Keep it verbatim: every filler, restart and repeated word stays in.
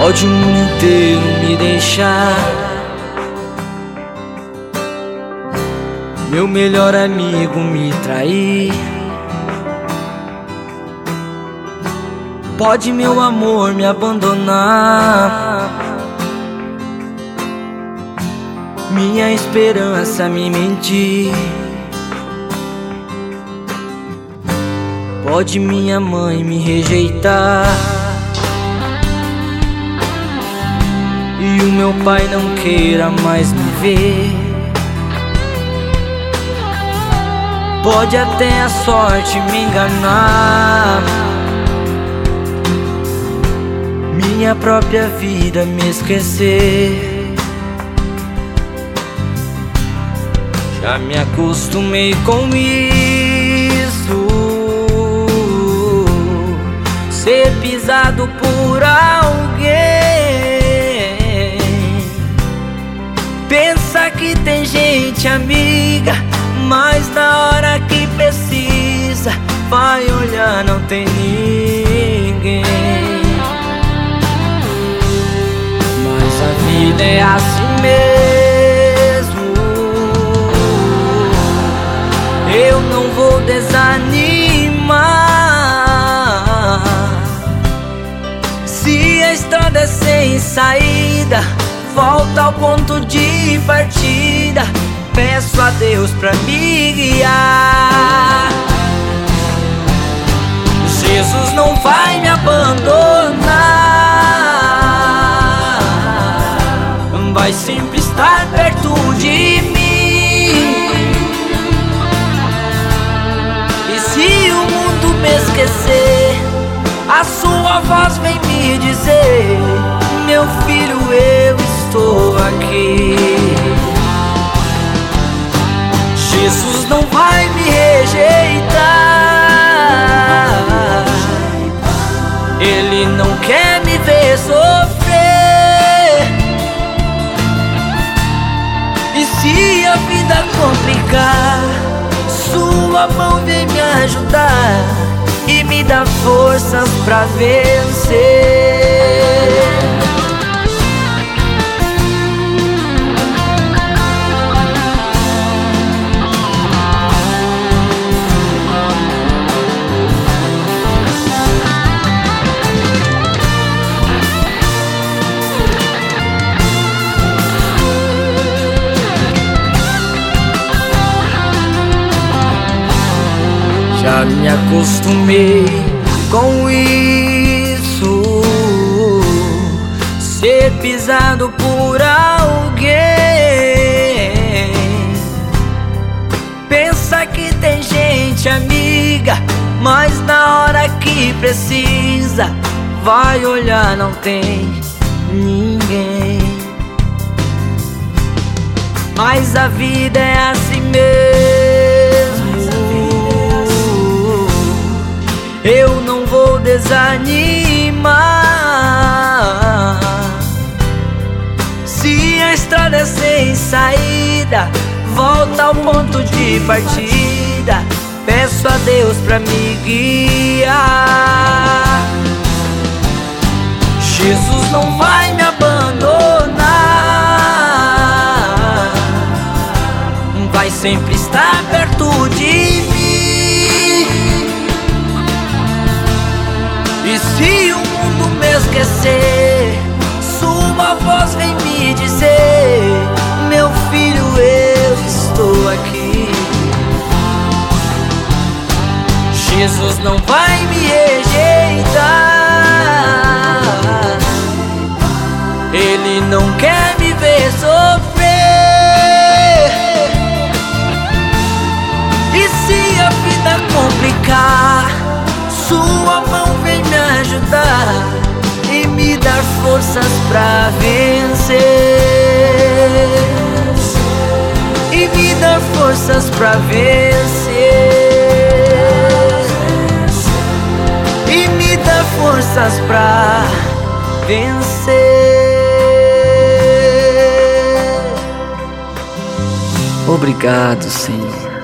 Pode o mundo inteiro me deixar, meu melhor amigo me trair. Pode meu amor me abandonar, minha esperança me mentir. Pode minha mãe me rejeitar e o meu pai não queira mais me ver. Pode até a sorte me enganar, minha própria vida me esquecer. Já me acostumei com isso, ser pisado por alguém. Pensa que tem gente amiga, mas na hora que precisa vai olhar, não tem ninguém. Mas a vida é assim mesmo, eu não vou desanimar. Se a estrada é sem saída, volta ao ponto de partida. Peço a Deus pra me guiar. Jesus não vai me abandonar, vai sempre estar perto de mim. E se o mundo me esquecer, a sua voz vem me dizer: meu filho, eu estou aqui. Jesus não vai me rejeitar, Ele não quer me ver sofrer. E se a vida complicar, sua mão vem me ajudar e me dá forças pra vencer. Já me acostumei com isso, ser pisado por alguém. Pensa que tem gente amiga, mas na hora que precisa vai olhar, não tem ninguém. Mas a vida é assim mesmo, eu não vou desanimar. Se a estrada é sem saída, volta ao ponto de partida. Peço a Deus pra me guiar. Jesus não vai me abandonar, vai sempre estar perto de mim. E se o mundo me esquecer, sua voz vem me dizer: meu filho, eu estou aqui. Jesus não vai me rejeitar, Ele não quer me ver sofrer. E se a vida complicar, sua mão vem me ajudar e me dar forças pra vencer. E me dar forças pra vencer. E me dar forças pra vencer. Obrigado, Senhor.